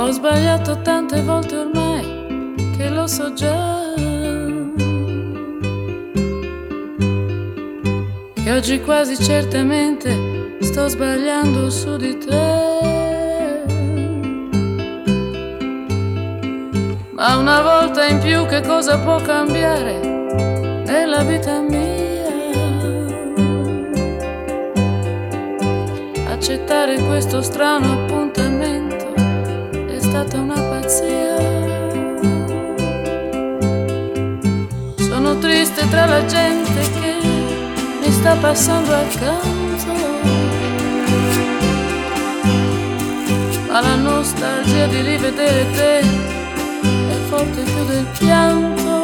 Ho sbagliato tante volte ormai che lo so già, che oggi quasi certamente sto sbagliando su di te. Ma una volta in più che cosa può cambiare nella vita mia? Accettare questo strano appuntamento è stata una pazzia. Sono triste tra la gente che mi sta passando accanto, ma la nostalgia di rivedere te è forte più del pianto.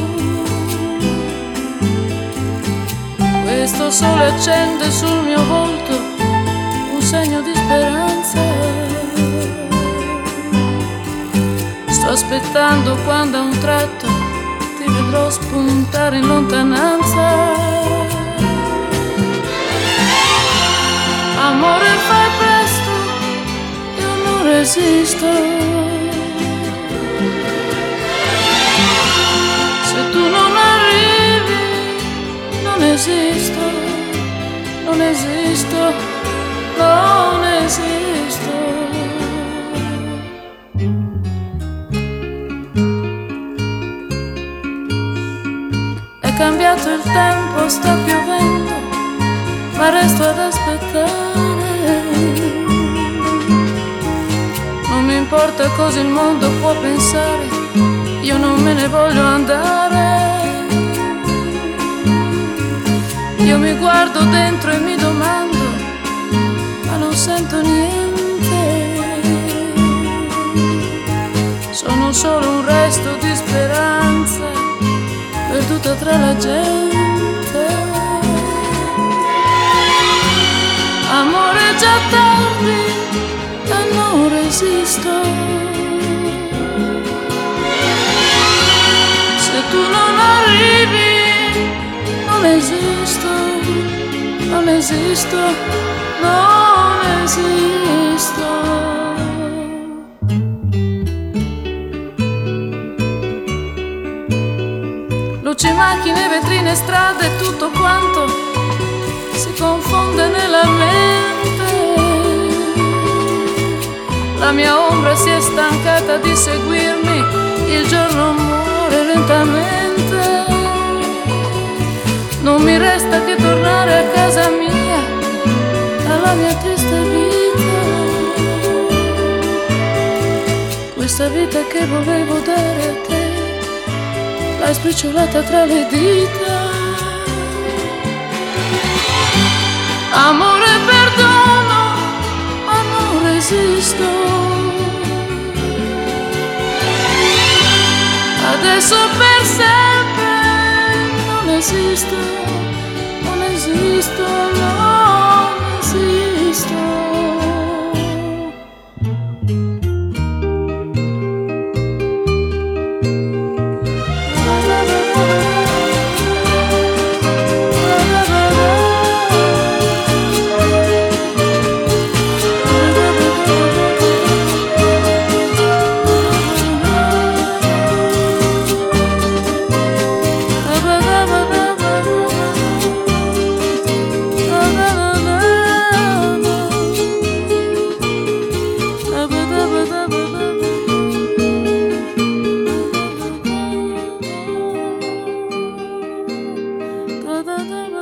Questo sole accende sul mio volto un segno di speranza. Sto aspettando quando a un tratto ti vedrò spuntare in lontananza. Amore, fai presto, io non resisto. Se tu non arrivi, non esisto, non esisto, non esisto. È cambiato il tempo, sta piovendo, ma resto ad aspettare. Non mi importa cosa il mondo può pensare, io non me ne voglio andare. Io mi guardo dentro e mi domando, ma non sento niente. Sono solo un resto di speranza perduta tra la gente. Amore, è già tardi e non resisto. Se tu non arrivi, non esisto, non esisto, non esisto. Luci, macchine, vetrine, strade, tutto quanto si confonde nella mente. La mia ombra si è stancata di seguirmi, il giorno muore lentamente. Non mi resta che tornare a casa mia, alla mia triste vita. Questa vita che volevo dare a te, l'hai spicciolata tra le dita. Amore, perdono, ma non resisto. Adesso per sempre non esisto, non esisto, non esisto. Da da da